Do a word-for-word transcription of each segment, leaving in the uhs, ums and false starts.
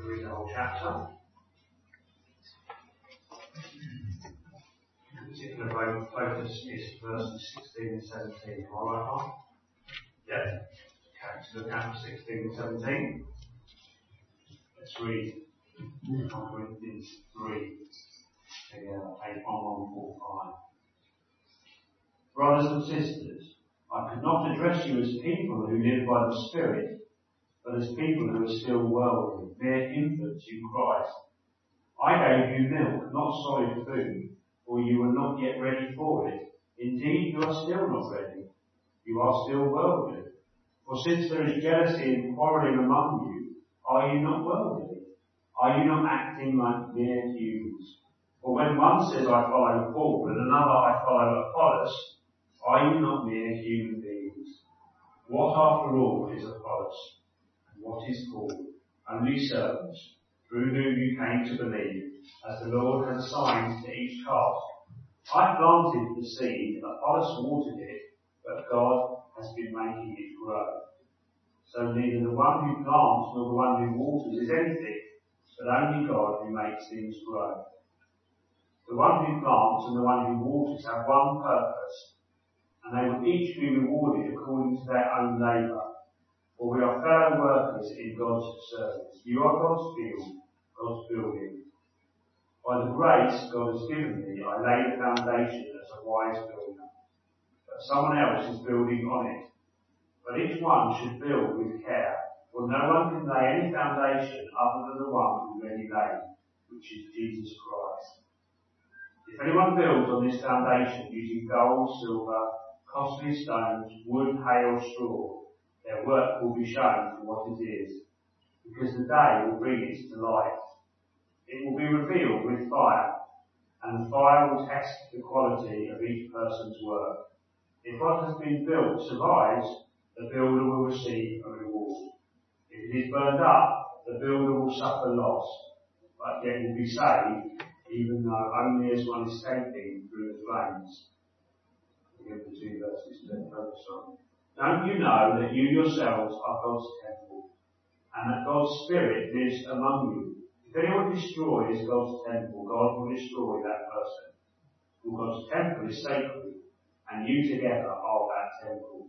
read the whole chapter. The particular focus is verses sixteen and seventeen. Am I right, Mark? Yeah. Okay, so look at sixteen and seventeen. Let's read First Corinthians three together, page one one four five. Brothers and sisters, I could not address you as people who live by the Spirit, but as people who are still worldly, mere infants in Christ. I gave you milk, not solid food, for you were not yet ready for it. Indeed, you are still not ready. You are still worldly. For since there is jealousy and quarrelling among you, are you not worldly? Are you not acting like mere humans? For when one says, I follow Paul, and another, I follow Apollos, are you not mere human beings? What after all is Apollos? And what is Paul? Only servants, through whom you came to believe, as the Lord has assigned to each task. I planted the seed, Apollos watered it, but God has been making it grow. So neither the one who plants nor the one who waters is anything, but only God who makes things grow. The one who plants and the one who waters have one purpose, and they will each be rewarded according to their own labour. For we are fellow workers in God's service. You are God's field, God's building. By the grace God has given me, I lay the foundation as a wise builder, but someone else is building on it. But each one should build with care, for no one can lay any foundation other than the one already laid, which is Jesus Christ. If anyone builds on this foundation using gold, silver, costly stones, wood, hay or straw, their work will be shown for what it is, because the day will bring it to light. It will be revealed with fire, and the fire will test the quality of each person's work. If what has been built survives, the builder will receive a reward. If it is burned up, the builder will suffer loss, but yet will be saved, even though only as one escaping through the flames. We have the two verses to focus on. Don't you know that you yourselves are God's temple, and that God's Spirit lives among you? If anyone destroys God's temple, God will destroy that person. For God's temple is sacred, and you together are that temple.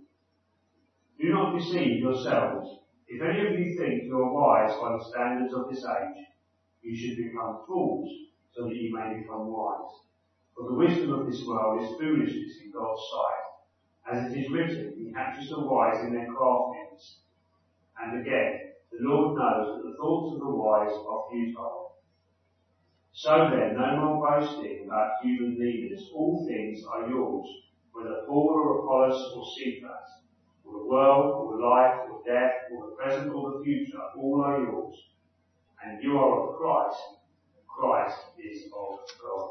Do not deceive yourselves. If any of you think you are wise by the standards of this age, you should become fools, so that you may become wise. For the wisdom of this world is foolishness in God's sight. As it is written, He hatches the wise in their craftiness. And again, the Lord knows that the thoughts of the wise are futile. So then, no more boasting about human leaders. All things are yours, whether Paul or Apollos or Cephas, or the world, or life, or death, or the present or the future, all are yours. And you are of Christ. Christ is of God.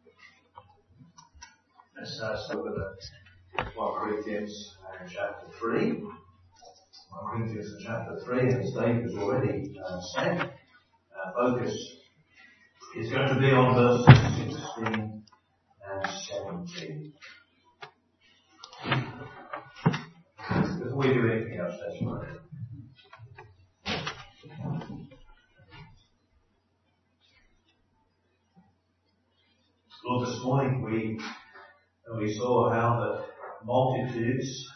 Let's uh, start with First Corinthians uh, chapter three. First Corinthians chapter three, as Dave has already uh, said, our focus is going to be on verses sixteen and seventeen. Before we do anything else, let's pray. Lord, this morning we we saw how the multitudes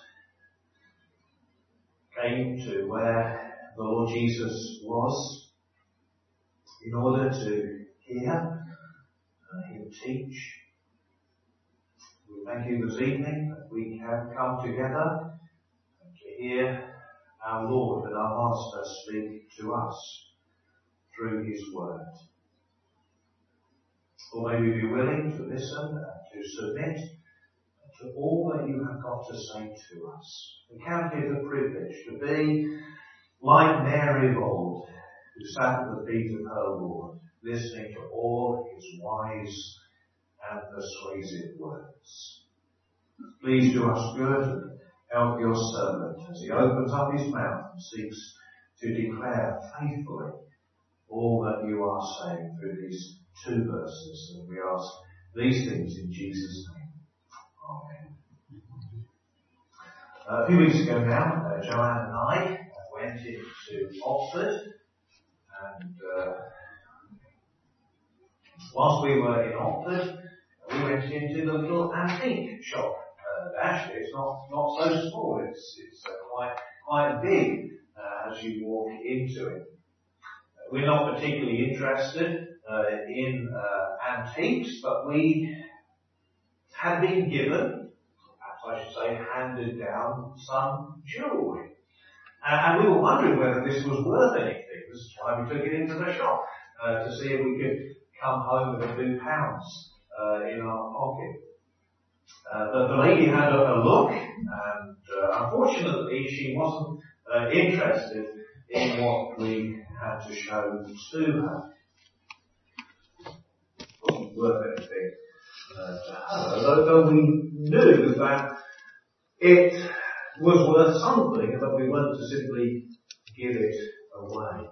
came to where the Lord Jesus was in order to hear uh, Him teach. We thank you this evening that we have come together to hear our Lord and our Master speak to us through His Word. Or may we be willing to listen and to submit to all that you have got to say to us. We count it a privilege to be like Mary of old, who sat at the feet of her Lord, listening to all His wise and persuasive words. Please do us good and help your servant as he opens up his mouth and seeks to declare faithfully all that you are saying through these two verses. And we ask these things in Jesus' name. Amen. Uh, a few weeks ago now, uh, Joanne and I went into Oxford And uh, whilst we were in Oxford, we went into the little antique shop. Uh, actually, it's not, not so small. It's, it's uh, quite, quite big uh, as you walk into it. Uh, we're not particularly interested uh, in uh, antiques, but we had been given, perhaps I should say, handed down some jewellery. Uh, and we were wondering whether this was worth anything. This is why we took it into the shop, uh, to see if we could come home with a few pounds uh, in our pocket. Uh, the, the lady had a, a look, and uh, unfortunately she wasn't uh, interested in what we had to show to her. It wasn't worth anything uh, to her, though, though we knew that it was worth something, and that we weren't to simply give it away.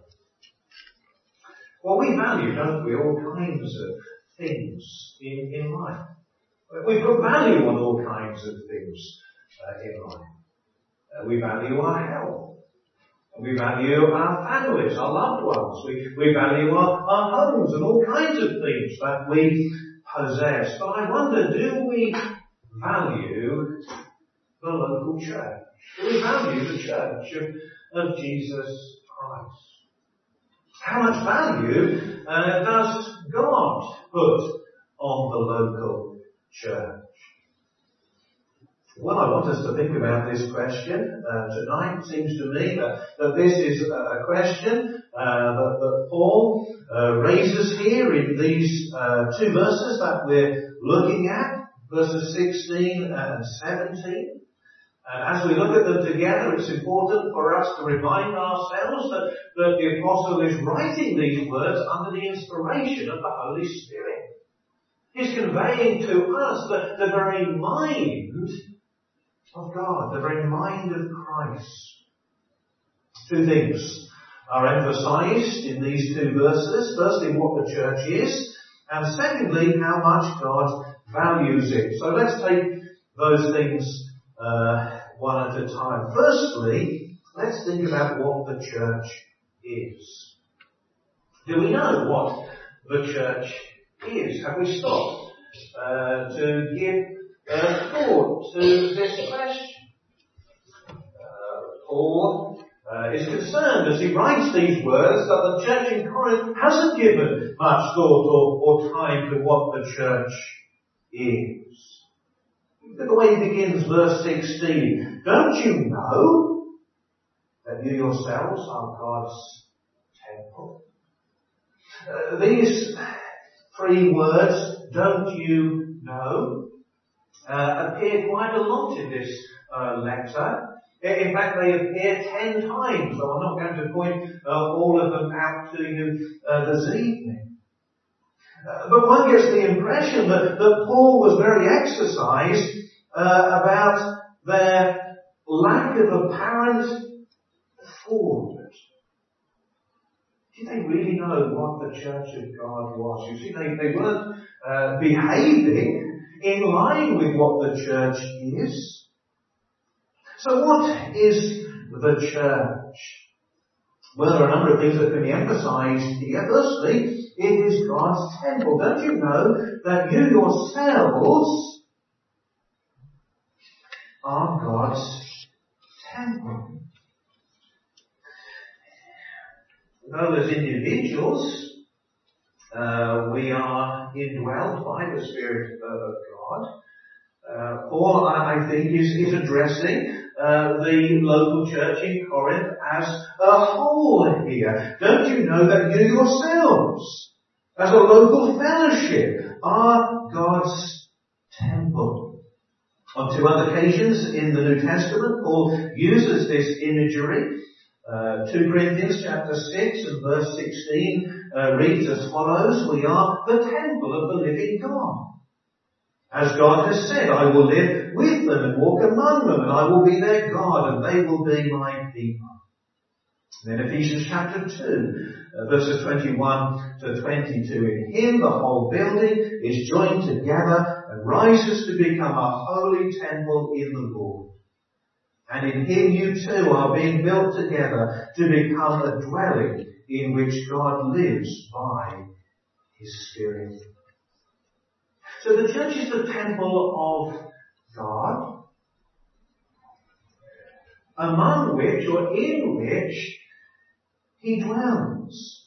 Well, we value, don't we, all kinds of things in, in life. We put value on all kinds of things uh, in life. Uh, we value our health. We value our families, our loved ones. We, we value our, our homes and all kinds of things that we possess. But I wonder, do we value the local church? Do we value the church of, of Jesus Christ? How much value uh, does God put on the local church? Well, I want us to think about this question uh, tonight. It seems to me that, that this is a question uh, that, that Paul uh, raises here in these uh, two verses that we're looking at, verses sixteen and seventeen. And as we look at them together, it's important for us to remind ourselves that, that the Apostle is writing these words under the inspiration of the Holy Spirit. He's conveying to us the, the very mind of God, the very mind of Christ. Two things are emphasized in these two verses. Firstly, what the church is, and secondly, how much God values it. So let's take those things uh, one at a time. Firstly, let's think about what the church is. Do we know what the church is? Have we stopped uh, to give uh, thought to this question? Uh, Paul uh, is concerned as he writes these words that the church in Corinth hasn't given much thought or, or time to what the church is. Look at the way he begins verse sixteen. Don't you know that you yourselves are God's temple? Uh, these three words, don't you know, uh, appear quite a lot in this uh, letter. In fact, they appear ten times, so I'm not going to point uh, all of them out to you uh, this evening. Uh, but one gets the impression that, that Paul was very exercised uh, about their lack of apparent thought. Did they really know what the church of God was? You see, they, they weren't uh, behaving in line with what the church is. So what is the church? Well, there are a number of things that can be emphasized here. Firstly, it is God's temple. Don't you know that you yourselves are God's temple? Though as individuals, uh, we are indwelled by the Spirit of God. Uh, Paul, I think, is, is addressing uh, the local church in Corinth as a whole here. Don't you know that you yourselves, as a local fellowship, are God's temple? On two other occasions in the New Testament, Paul uses this imagery. Uh, two Corinthians chapter six and verse sixteen uh, reads as follows, we are the temple of the living God. As God has said, I will live with them and walk among them, and I will be their God, and they will be my people. Then Ephesians chapter two, uh, verses twenty-one to twenty-two. In him the whole building is joined together and rises to become a holy temple in the Lord. And in him you too are being built together to become a dwelling in which God lives by His Spirit. So the church is the temple of God, among which or in which He dwells.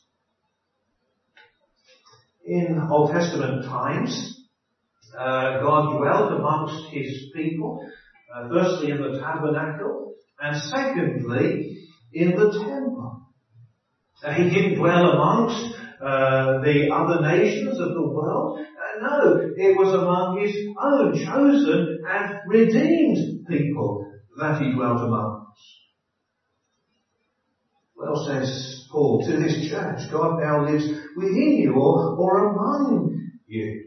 In Old Testament times, uh, God dwelt amongst His people, uh, firstly in the tabernacle, and secondly in the temple. Uh, he didn't dwell amongst uh, the other nations of the world. Uh, no, it was among His own chosen and redeemed people that He dwelt amongst. Well, says Paul to this church, God now lives within you or, or among you.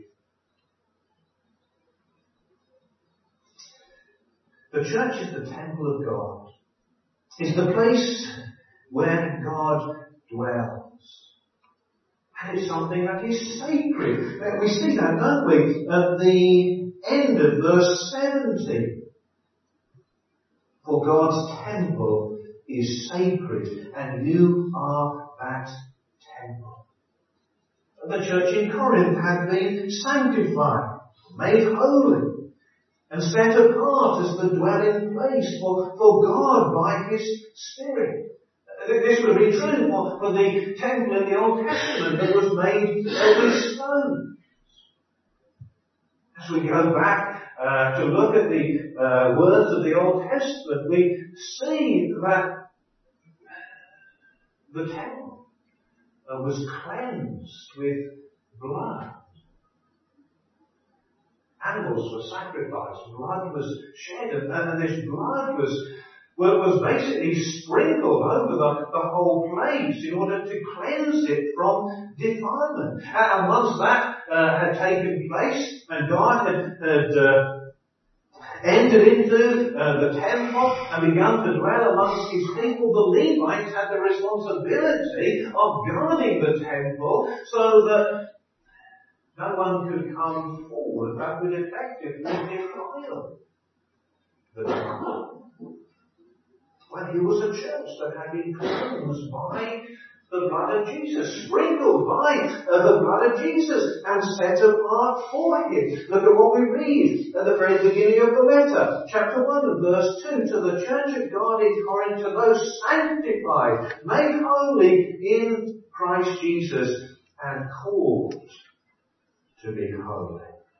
The church is the temple of God. It's the place where God dwells. And it's something that is sacred. We see that, don't we? At the end of verse seventy. For God's temple is sacred, and you are that temple. The church in Corinth had been sanctified, made holy, and set apart as the dwelling place for, for God by His Spirit. This would be true for, for the temple in the Old Testament that was made with stone. As we go back uh, to look at the uh, words of the Old Testament, we see that the temple uh, was cleansed with blood. Animals were sacrificed, blood was shed, and, and this blood was was basically sprinkled over the, the whole place in order to cleanse it from defilement. And once that uh, had taken place, and God had, had uh, entered into uh, the temple and begun to dwell amongst His people, the Levites had the responsibility of guarding the temple so that no one could come forward that would effectively defile the temple. Well, here was a church that had been cleansed by the blood of Jesus, sprinkled by uh, the blood of Jesus, and set apart for Him. Look at what we read at the very beginning of the letter, chapter one and verse two. To the church of God in Corinth, to those sanctified, made holy in Christ Jesus, and called to be holy.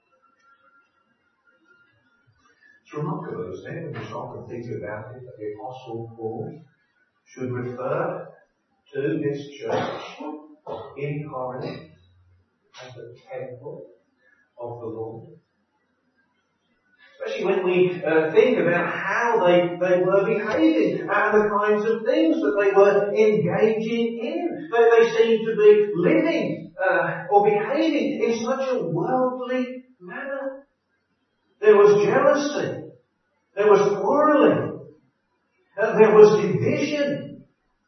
It's remarkable, isn't it, when you stop and think about it, that the Apostle Paul should refer to this church in Corinth as the temple of the Lord. Especially when we uh, think about how they, they were behaving and the kinds of things that they were engaging in. They, they seemed to be living uh, or behaving in such a worldly manner. There was jealousy. There was quarreling. Uh, there was division.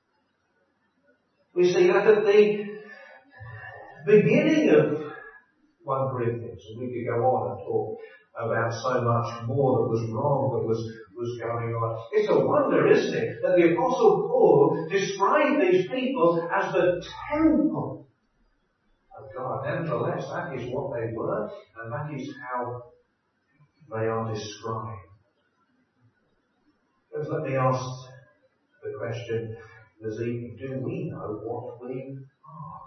We see that at the beginning of First Corinthians. And we could go on and talk about so much more that was wrong, that was, was going on. It's a wonder, isn't it, that the Apostle Paul described these people as the temple of God. Nevertheless, that is what they were, and that is how they are described. But let me ask the question this evening, do we know what we are?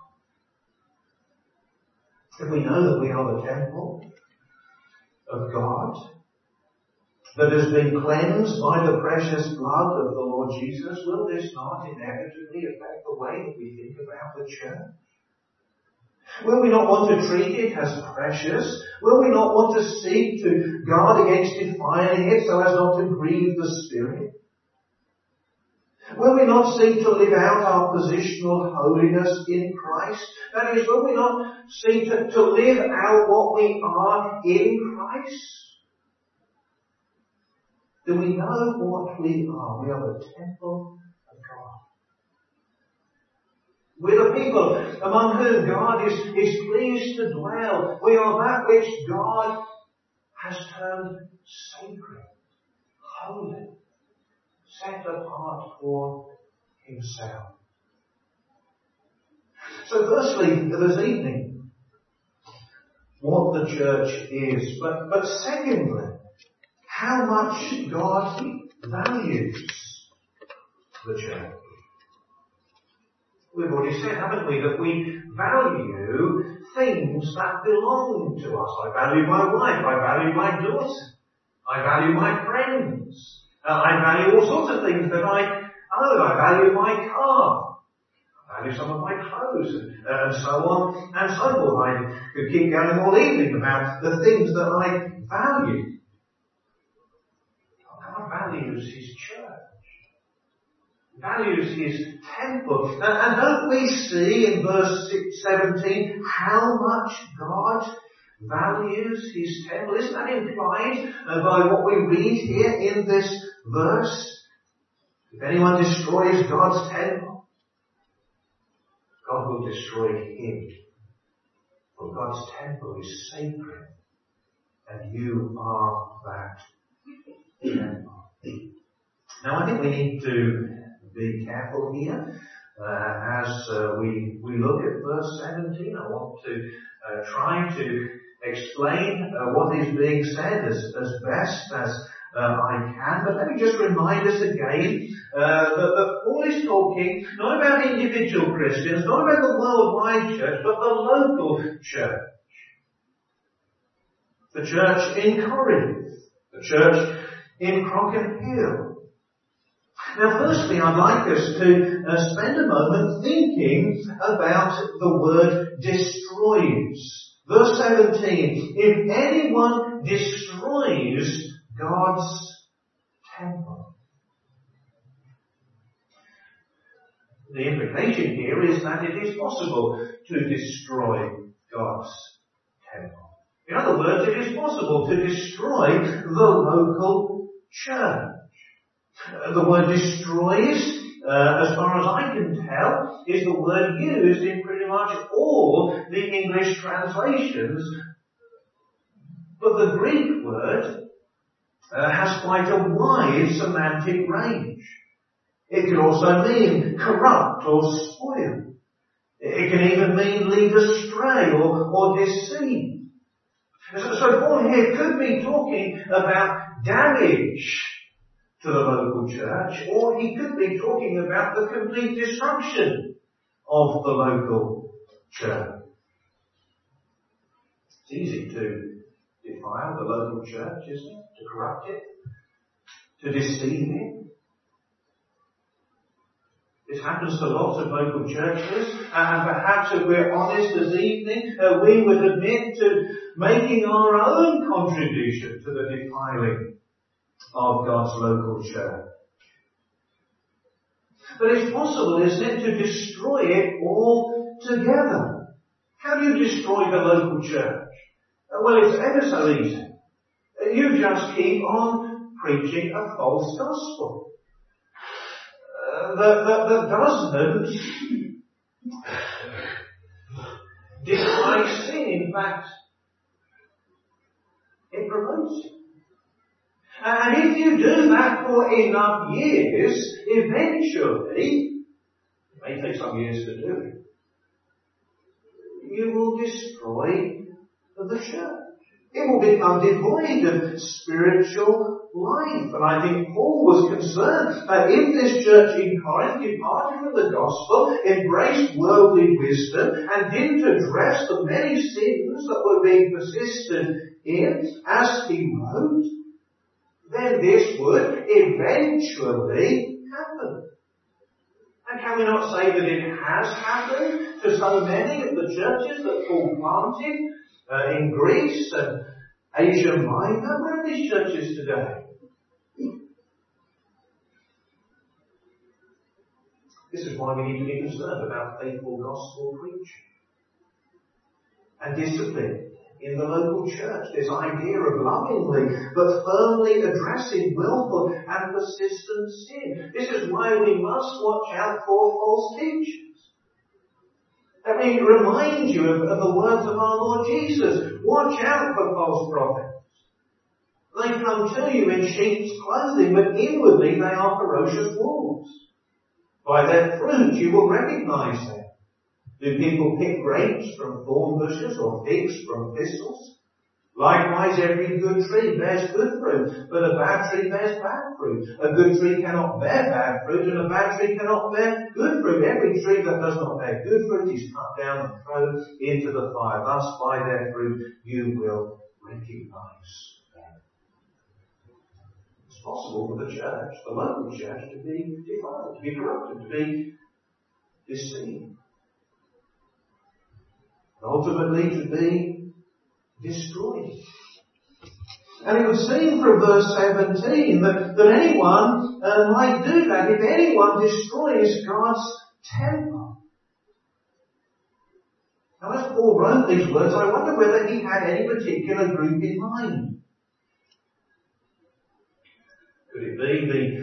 If we know that we are the temple of God, that has been cleansed by the precious blood of the Lord Jesus, will this not inevitably affect the way that we think about the church? Will we not want to treat it as precious? Will we not want to seek to guard against defiling it so as not to grieve the Spirit? Will we not seek to live out our positional holiness in Christ? That is, will we not seek to, to live out what we are in Christ? Do we know what we are? We are the temple of God. We're the people among whom God is, is pleased to dwell. We are that which God has termed sacred, holy, set apart for Himself. So firstly, this evening, what the church is. But, but secondly, how much God values the church. We've already said, haven't we, that we value things that belong to us. I value my wife, I value my daughter, I value my friends, uh, I value all sorts of things that I own. I value my car, I value some of my clothes, and, uh, and so on and so forth. I could keep going all evening about the things that I value. God values His church. Values His temple. And, and don't we see in verse seventeen how much God values His temple? Isn't that implied uh, by what we read here in this verse? If anyone destroys God's temple, God will destroy him. For God's temple is sacred, and you are that temple. Now I think we need to be careful here uh, as uh, we we look at verse seventeen. I want to uh, try to explain uh, what is being said as, as best as uh, I can. But let me just remind us again uh, that, that Paul is talking not about individual Christians, not about the worldwide church, but the local church. The church in Corinth, the church in Crockett Hill. Now firstly, I'd like us to uh, spend a moment thinking about the word destroys. Verse seventeen, if anyone destroys God's temple. The implication here is that it is possible to destroy God's temple. In other words, it is possible to destroy the local church. Uh, the word destroys, uh, as far as I can tell, is the word used in pretty much all the English translations. But the Greek word uh, has quite a wide semantic range. It can also mean corrupt or spoil. It can even mean lead astray or, or deceive. So, so Paul here could be talking about damage to the local church, or he could be talking about the complete destruction of the local church. It's easy to defile the local church, isn't it? To corrupt it, to deceive it. This happens to lots of local churches, and perhaps if we're honest this evening, uh, we would admit to making our own contribution to the defiling of God's local church. But it's possible, isn't it, to destroy it altogether. How do you destroy the local church? Well, it's ever so easy. You just keep on preaching a false gospel uh, that, that, that doesn't defy sin. In fact, it promotes it. And if you do that for enough years, eventually, it may take some years to do it, you will destroy the church. It will become devoid of spiritual life. And I think Paul was concerned that if this church in Corinth departed from the gospel, embraced worldly wisdom, and didn't address the many sins that were being persisted in, as he wrote, then this would eventually happen. And can we not say that it has happened to so many of the churches that Paul planted uh, in Greece and Asia Minor? Where are these churches today? This is why we need to be concerned about faithful gospel preaching and discipline in the local church. This idea of lovingly but firmly addressing willful and persistent sin. This is why we must watch out for false teachers. Let me remind you of, of the words of our Lord Jesus. Watch out for false prophets. They come to you in sheep's clothing, but inwardly they are ferocious wolves. By their fruit you will recognize them. Do people pick grapes from thorn bushes or figs from thistles? Likewise, every good tree bears good fruit, but a bad tree bears bad fruit. A good tree cannot bear bad fruit, and a bad tree cannot bear good fruit. Every tree that does not bear good fruit is cut down and thrown into the fire. Thus, by their fruit, you will recognize them. It's possible for the church, the local church, to be defiled, to be corrupted, to be deceived, and ultimately to be destroyed. And it would seem from verse seventeen that, that anyone uh, might do that if anyone destroys God's temple. Now as Paul wrote these words, I wonder whether he had any particular group in mind. Could it be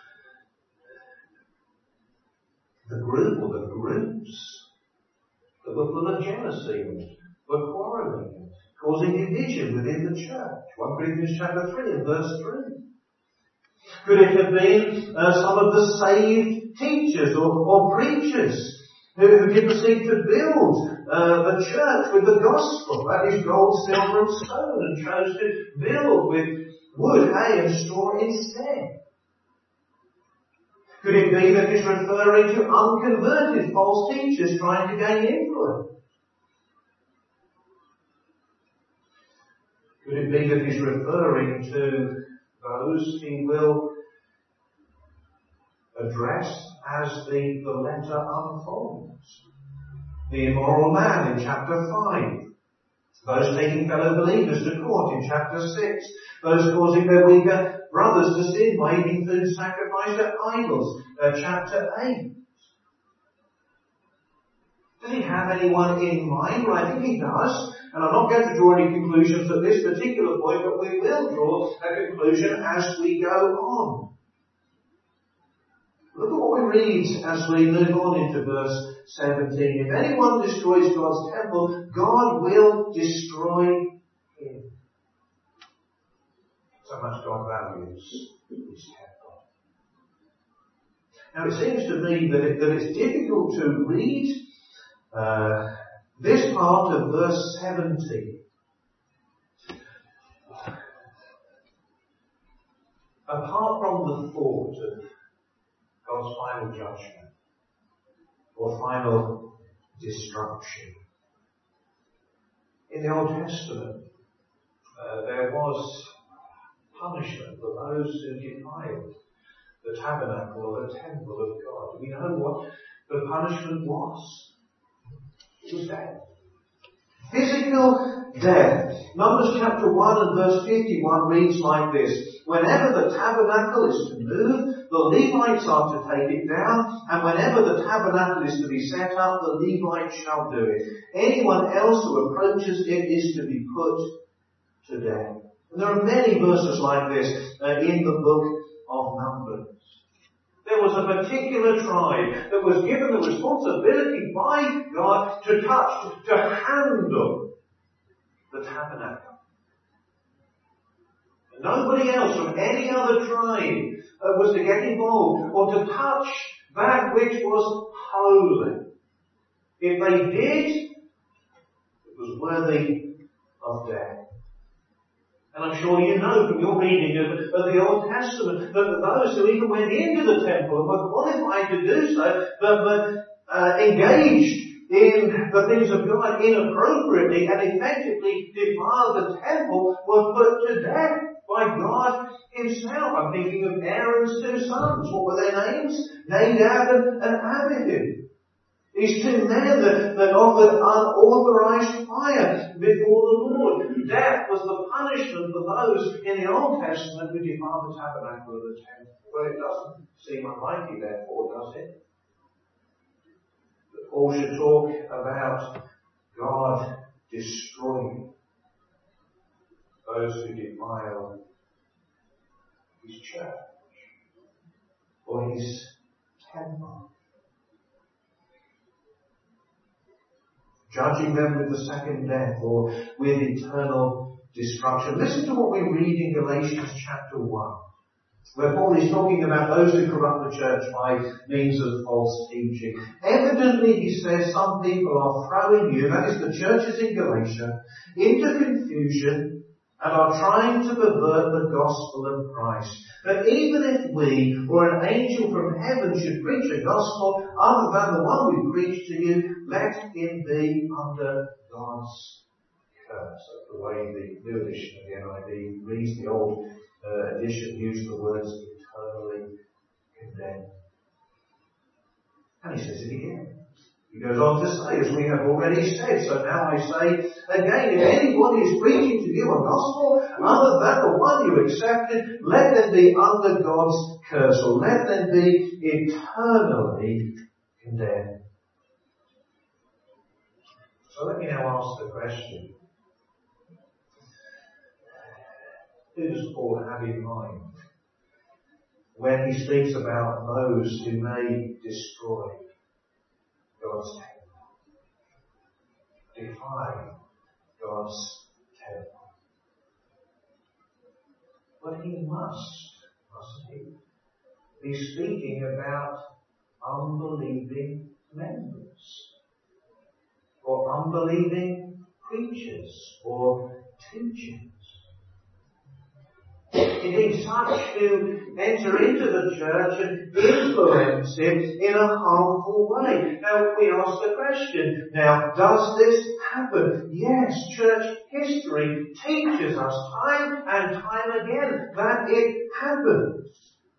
the, the group or the groups that were full of jealousy and were quarrelling, causing division within the church? First Corinthians chapter three and verse three. Could it have been uh, some of the saved teachers or, or preachers who, who didn't seek to build uh, the church with the gospel, that is gold, silver and stone, and chose to build with wood, hay and straw instead? Could it be that he's referring to unconverted false teachers trying to gain influence? Could it be that he's referring to those he will address as the, the letter unfolds? The immoral man in chapter five. Those taking fellow believers to court in chapter six. Those causing their weaker brothers to sin by eating food sacrificed to idols, uh, chapter eight. Does he have anyone in mind? Well, I think he does. And I'm not going to draw any conclusions at this particular point, but we will draw a conclusion as we go on. Look at what we read as we move on into verse seventeen. If anyone destroys God's temple, God will destroy him. So much God values his temple. Now it seems to me that, it, that it's difficult to read uh, this part of verse seventeen apart from the thought of God's final judgment or final destruction. In the Old Testament, uh, there was punishment for those who defiled the tabernacle or the temple of God. Do we know what the punishment was? It was death. Physical death. Numbers chapter one and verse fifty-one reads like this. Whenever the tabernacle is to move, the Levites are to take it down, and whenever the tabernacle is to be set up, the Levites shall do it. Anyone else who approaches it is to be put to death. And there are many verses like this uh, in the book of Numbers. There was a particular tribe that was given the responsibility by God to touch, to handle the tabernacle. And nobody else from any other tribe uh, was to get involved or to touch that which was holy. If they did, it was worthy of death. And I'm sure you know from your reading of, of the Old Testament that those who even went into the temple and were qualified to do so, but, but uh, engaged in the things of God inappropriately and effectively defiled the temple, were put to death by God himself. I'm thinking of Aaron's two sons. What were their names? Nadab and, and Abihu. These two men that, that offered unauthorized fire before the Lord. Death was the punishment for those in the Old Testament who defiled the tabernacle of the temple. Well, it doesn't seem unlikely, therefore, does it? That Paul should talk about God destroying those who defile his church or his temple. Judging them with the second death or with eternal destruction. Listen to what we read in Galatians chapter one. where Paul is talking about those who corrupt the church by means of false teaching. Evidently, he says, some people are throwing you, that is the churches in Galatia, into confusion and are trying to pervert the gospel of Christ. But even if we or an angel from heaven should preach a gospel other than the one we preach to you, let him be under God's curse. That's the way the new edition of the N I V reads. The old uh, edition used the words eternally condemned. And he says it again. He goes on to say, as we have already said, so now I say again, if anybody is preaching to you a gospel other than the one you accepted, let them be under God's curse, or let them be eternally condemned. So let me now ask the question, who does Paul have in mind when he speaks about those who may destroy God's temple, defy God's temple? But he must, mustn't he, be speaking about unbelieving members, or unbelieving preachers, or teachers. Indeed, such who enter into the church and influence it in a harmful way. Now, we ask the question, now, does this happen? Yes, church history teaches us time and time again that it happens.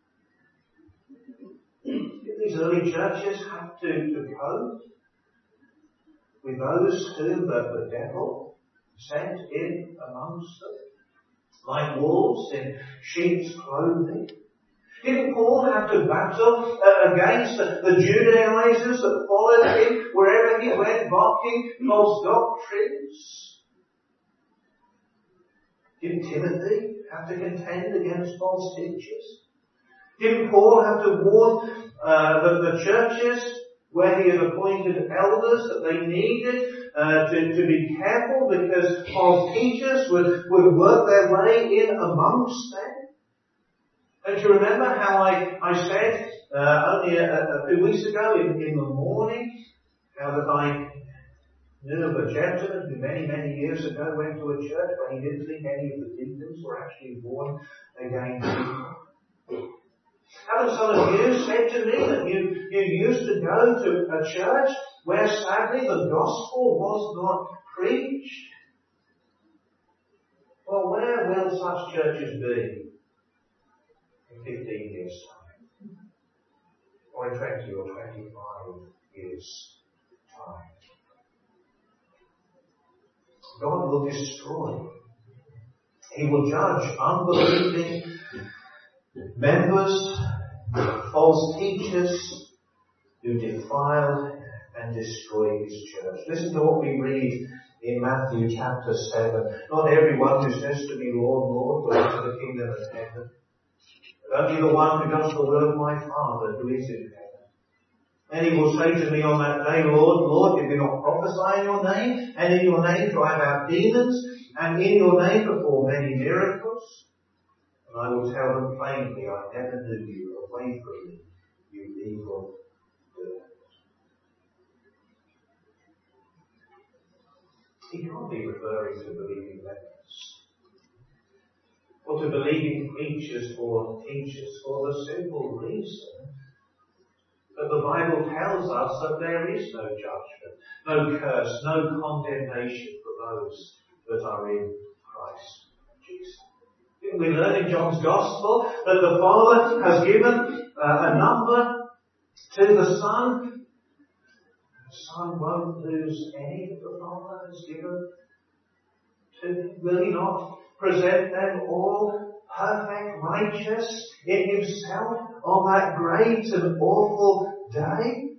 Did these early churches have to, to cope with those whom the, the devil sent in amongst them, like wolves in sheep's clothing? Didn't Paul have to battle uh, against the, the Judaizers that followed him wherever he went, mocking false doctrines? Didn't Timothy have to contend against false teachers? Didn't Paul have to warn uh, the, the churches where he had appointed elders that they needed Uh, to, to be careful because false teachers would, would work their way in amongst them? Don't you remember how I, I said uh, only a, a few weeks ago in, in the morning how that I knew of a gentleman who many, many years ago went to a church where he didn't think any of the deacons were actually born again people? Haven't some of you said to me that you, you used to go to a church where sadly the gospel was not preached? Well, where will such churches be in fifteen years' time? Or in twenty or twenty-five years' time? God will destroy. He will judge unbelieving members, false teachers who defile and destroy His church. Listen to what we read in Matthew chapter seven. Not everyone who says to me, Lord, Lord, will enter the kingdom of heaven, but only the one who does the will of my Father who is in heaven. And he will say to me on that day, Lord, Lord, did we not prophesy in your name, and in your name drive out demons, and in your name perform many miracles? And I will tell them plainly, I never knew you. Away from me, you evil doers. He can't be referring to believing members, or to believing preachers or teachers, for the simple reason that the Bible tells us that there is no judgment, no curse, no condemnation for those that are in Christ Jesus. We learn in John's Gospel that the Father has given uh, a number to the Son. The Son won't lose any that the Father has given to him. Will He not present them all perfect, righteous in Himself on that great and awful day?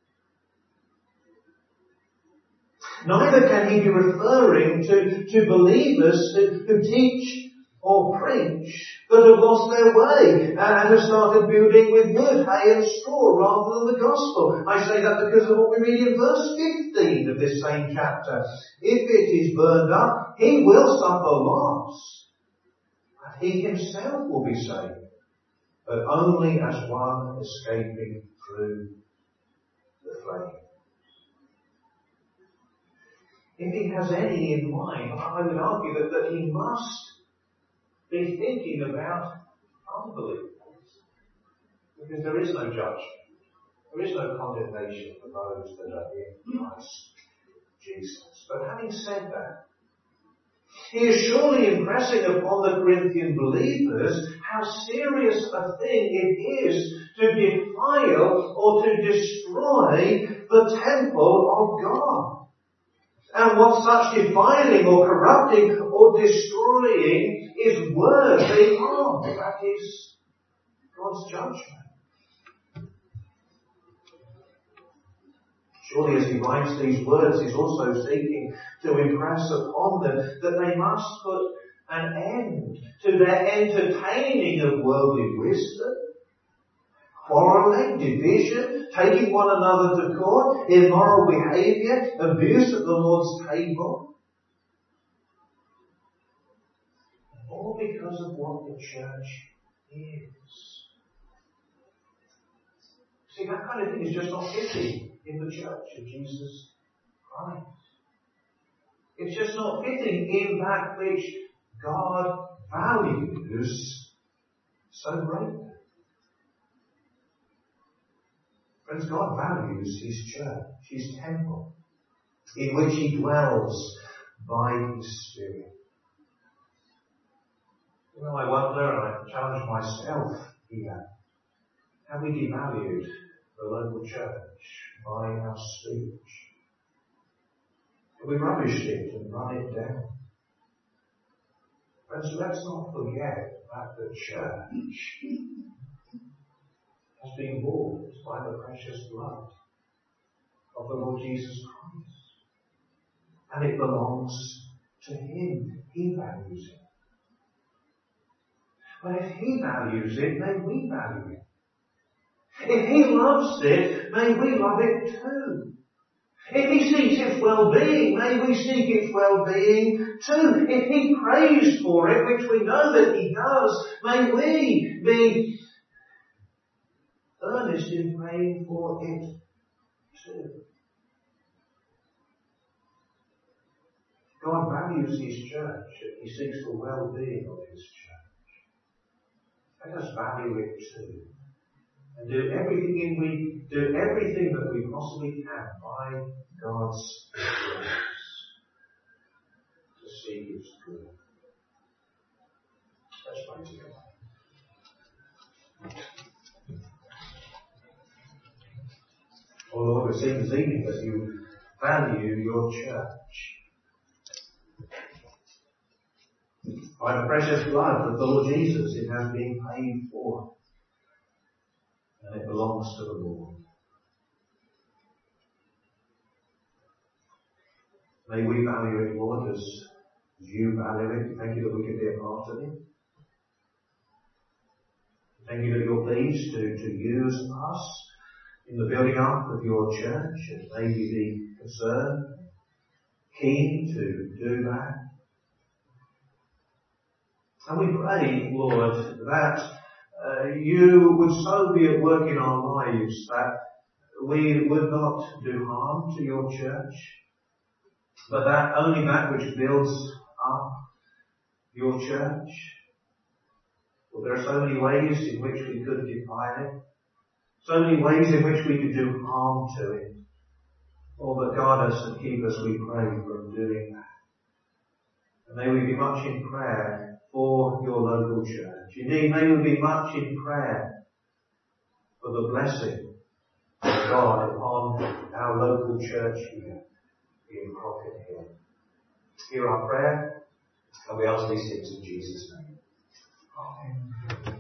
Neither can He be referring to, to believers who, who teach or preach that have lost their way and have started building with wood, hay and straw rather than the gospel. I say that because of what we read in verse fifteen of this same chapter. If it is burned up, he will suffer loss, but he himself will be saved, but only as one escaping through the flame. If he has any in mind, I would argue that, that he must be thinking about unbelievers. Because there is no judgment. There is no condemnation for those that are in Christ Jesus. But having said that, he is surely impressing upon the Corinthian believers how serious a thing it is to defile or to destroy the temple of God. And what such defiling or corrupting or destroying is worthy of. That is God's judgment. Surely as he writes these words, he's also seeking to impress upon them that they must put an end to their entertaining of worldly wisdom, quarrelling, division, taking one another to court, immoral behaviour, abuse at the Lord's table. All because of what the church is. See, that kind of thing is just not fitting in the church of Jesus Christ. It's just not fitting in that which God values so greatly. Friends, God values His church, His temple, in which He dwells by His Spirit. You know, I wonder, and I challenge myself here, have we devalued the local church by our speech? Have we rubbished it and run it down? Friends, let's not forget that the church has been bought by the precious blood of the Lord Jesus Christ. And it belongs to Him. He values it. But if He values it, may we value it. If He loves it, may we love it too. If He seeks its well-being, may we seek its well-being too. If He prays for it, which we know that He does, may we be earnest in praying for it too. God values His church and He seeks the well-being of His church. Let us value it too. And do everything in we do everything that we possibly can by God's grace to seek its good. Let's pray together. Oh Lord, we see this evening that you value your church. By the precious blood of the Lord Jesus, it has been paid for. And it belongs to the Lord. May we value it, Lord, as, as you value it. Thank you that we can be a part of it. Thank you that you're pleased to, to use us in the building up of your church, and may we be concerned, keen to do that. And we pray, Lord, that uh, you would so be at work in our lives that we would not do harm to your church, but that only that which builds up your church. Well, there are so many ways in which we could defile it, so many ways in which we could do harm to it. Oh, but guard us and keep us, we pray, from doing that. And may we be much in prayer for your local church. Indeed, may we be much in prayer for the blessing of God upon our local church here in Crockett Hill. Hear our prayer, and we ask these things in Jesus' name. Amen.